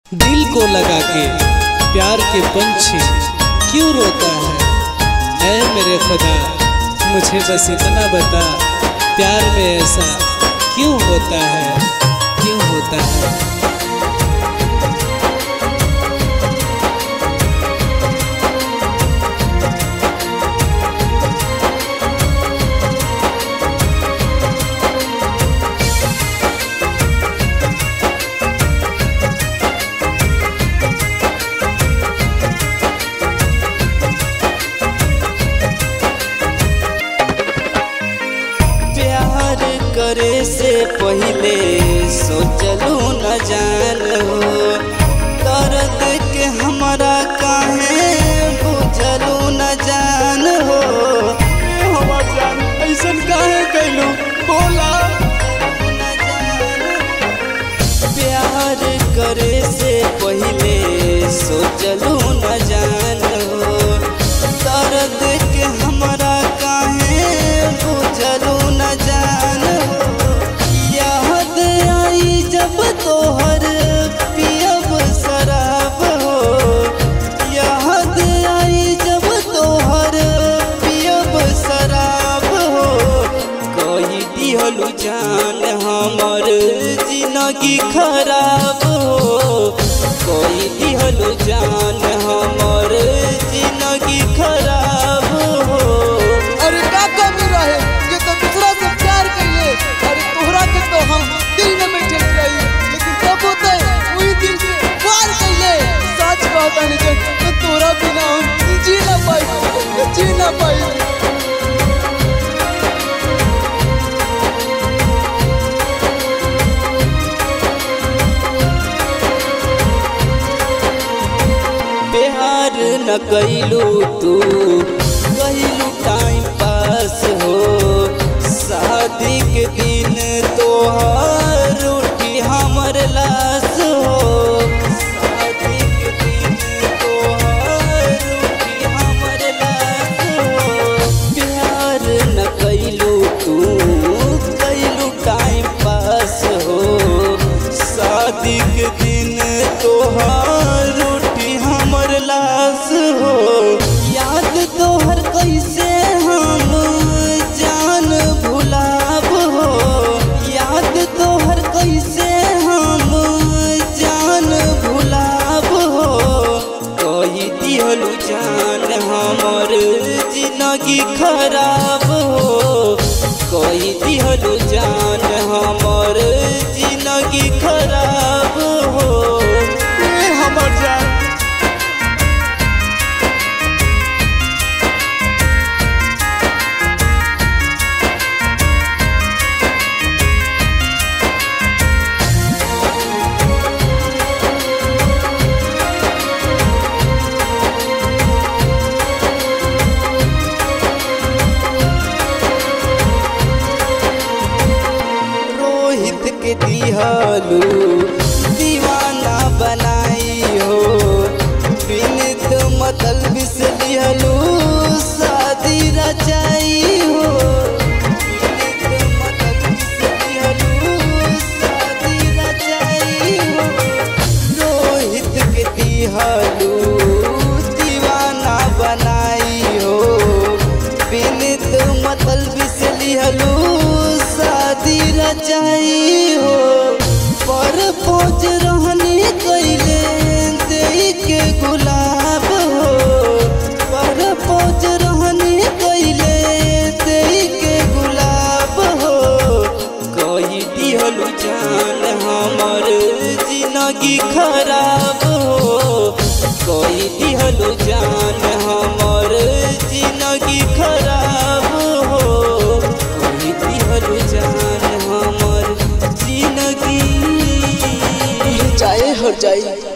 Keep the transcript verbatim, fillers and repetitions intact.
दिल को लगा के प्यार के पंछी क्यों रोता है? ऐ मेरे खुदा मुझे बस इतना बता, प्यार में ऐसा क्यों होता है, क्यों होता है? करे से पहले सोचलू न जान हो, दर्द के हमारा काहे बुझलू न जान हो। हवा जान ऐसन काहे कैलू बोला न जान। प्यार करे से पहले सोचलू न जान हो, दर्द के हमारा काहे बुझलू न जान। तोहर पियब शराब हो, याद आई जब तोहर पियब शराब हो। कही दिहलू जान हमर जिंदगी खराब हो, कही दिहलू जान हमर जिंदगी खराब हो। अरे का कमी रहे ये तो दूसरा से प्यार कइले, अरे तोहरा के तो हम दिल में बैठे रही, लेकिन तब होते वही दिल से प्यार कइले। सच कहता नहीं जन तो तोरा बिना हम जी ना पाई, जी ना पाई। प्यार न कैलू तू कैलू टाइम पास हो, शादी के दिन तोहर रोटी हमर लाश हो। शादी के दिन तोहर रोटी हमर लाश हो। प्यार न कैलू तू कैलू टाइम पास हो, शादी के दिन तोहर रोटी हमर लाश हो। याद तोहर कैसे हम जान भुलाब हो, याद तोहर कैसे हम जान भुलाब हो। कही दिहलू जान हमर जिंदगी खराब हो, कही दिहलू जान हमर जिंदगी खराब हो। हमर जान के दिहलू दीवाना बनाई हो, बिन तो मतलब से दिहलू शादी रचाई हो। बिन तो मतलब से दिहलू शादी रचाई हो। रोहित के दिहलू दीवाना बनाई हो, बिन तो मतलब से दिहलू शादी रचाई हो। पर पहुँच रहनी कैले दे के गुलाब हो, पर पहुँच रहनी कैले दे के गुलाब हो। कही दिहलू जान हमर जिंदगी खराब हो, कही दिहलू जान हमर जिंदगी खराब हो। कही दिहलू जान हमर जिंदगी चाहे हर जाई